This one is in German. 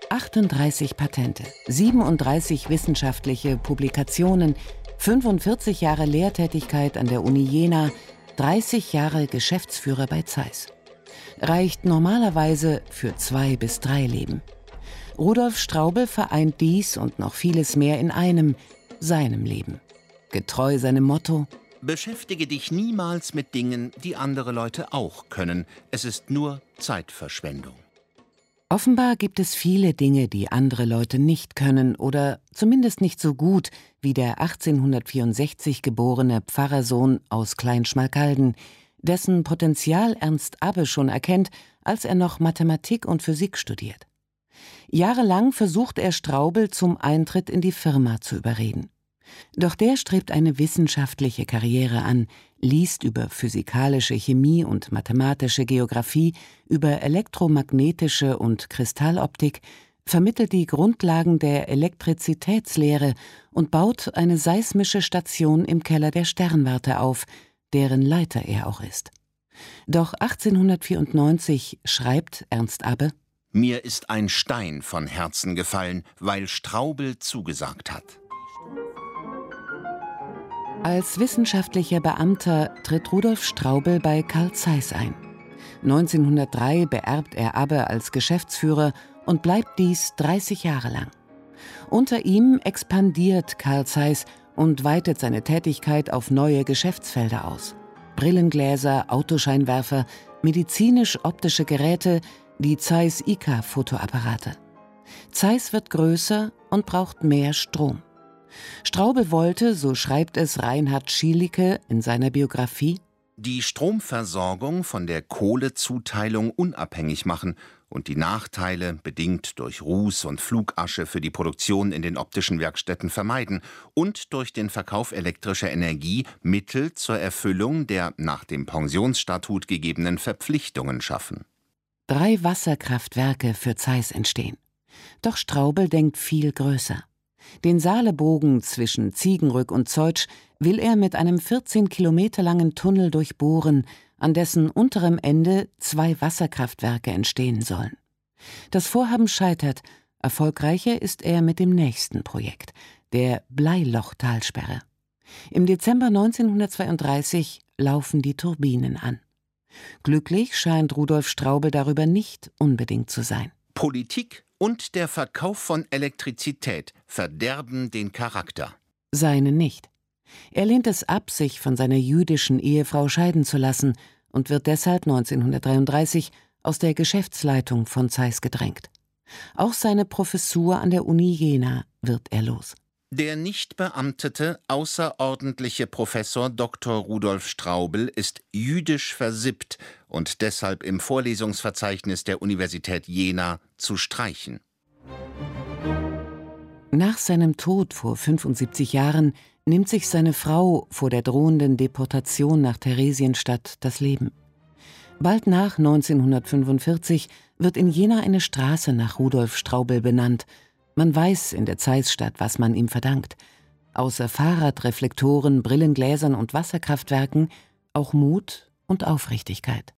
38 Patente, 37 wissenschaftliche Publikationen, 45 Jahre Lehrtätigkeit an der Uni Jena, 30 Jahre Geschäftsführer bei Zeiss. Reicht normalerweise für 2 bis 3 Leben. Rudolf Straubel vereint dies und noch vieles mehr in einem, seinem Leben. Getreu seinem Motto: Beschäftige dich niemals mit Dingen, die andere Leute auch können. Es ist nur Zeitverschwendung. Offenbar gibt es viele Dinge, die andere Leute nicht können oder zumindest nicht so gut wie der 1864 geborene Pfarrersohn aus Kleinschmalkalden, dessen Potenzial Ernst Abbe schon erkennt, als er noch Mathematik und Physik studiert. Jahrelang versucht er Straubel zum Eintritt in die Firma zu überreden. Doch der strebt eine wissenschaftliche Karriere an, liest über physikalische Chemie und mathematische Geographie, über elektromagnetische und Kristalloptik, vermittelt die Grundlagen der Elektrizitätslehre und baut eine seismische Station im Keller der Sternwarte auf, deren Leiter er auch ist. Doch 1894 schreibt Ernst Abbe: Mir ist ein Stein von Herzen gefallen, weil Straubel zugesagt hat. Als wissenschaftlicher Beamter tritt Rudolf Straubel bei Carl Zeiss ein. 1903 beerbt er Abbe als Geschäftsführer und bleibt dies 30 Jahre lang. Unter ihm expandiert Carl Zeiss und weitet seine Tätigkeit auf neue Geschäftsfelder aus. Brillengläser, Autoscheinwerfer, medizinisch-optische Geräte, die Zeiss-IK-Fotoapparate. Zeiss wird größer und braucht mehr Strom. Straubel wollte, so schreibt es Reinhard Schielicke in seiner Biografie, die Stromversorgung von der Kohlezuteilung unabhängig machen und die Nachteile, bedingt durch Ruß und Flugasche, für die Produktion in den optischen Werkstätten vermeiden und durch den Verkauf elektrischer Energie Mittel zur Erfüllung der nach dem Pensionsstatut gegebenen Verpflichtungen schaffen. 3 Wasserkraftwerke für Zeiss entstehen. Doch Straubel denkt viel größer. Den Saalebogen zwischen Ziegenrück und Zeutsch will er mit einem 14 Kilometer langen Tunnel durchbohren, an dessen unterem Ende 2 Wasserkraftwerke entstehen sollen. Das Vorhaben scheitert, erfolgreicher ist er mit dem nächsten Projekt, der Bleilochtalsperre. Im Dezember 1932 laufen die Turbinen an. Glücklich scheint Rudolf Straubel darüber nicht unbedingt zu sein. Politik und der Verkauf von Elektrizität verderben den Charakter. Seinen nicht. Er lehnt es ab, sich von seiner jüdischen Ehefrau scheiden zu lassen und wird deshalb 1933 aus der Geschäftsleitung von Zeiss gedrängt. Auch seine Professur an der Uni Jena wird er los. Der nicht beamtete, außerordentliche Professor Dr. Rudolf Straubel ist jüdisch versippt und deshalb im Vorlesungsverzeichnis der Universität Jena zu streichen. Nach seinem Tod vor 75 Jahren nimmt sich seine Frau vor der drohenden Deportation nach Theresienstadt das Leben. Bald nach 1945 wird in Jena eine Straße nach Rudolf Straubel benannt. Man weiß in der Zeissstadt, was man ihm verdankt. Außer Fahrradreflektoren, Brillengläsern und Wasserkraftwerken auch Mut und Aufrichtigkeit.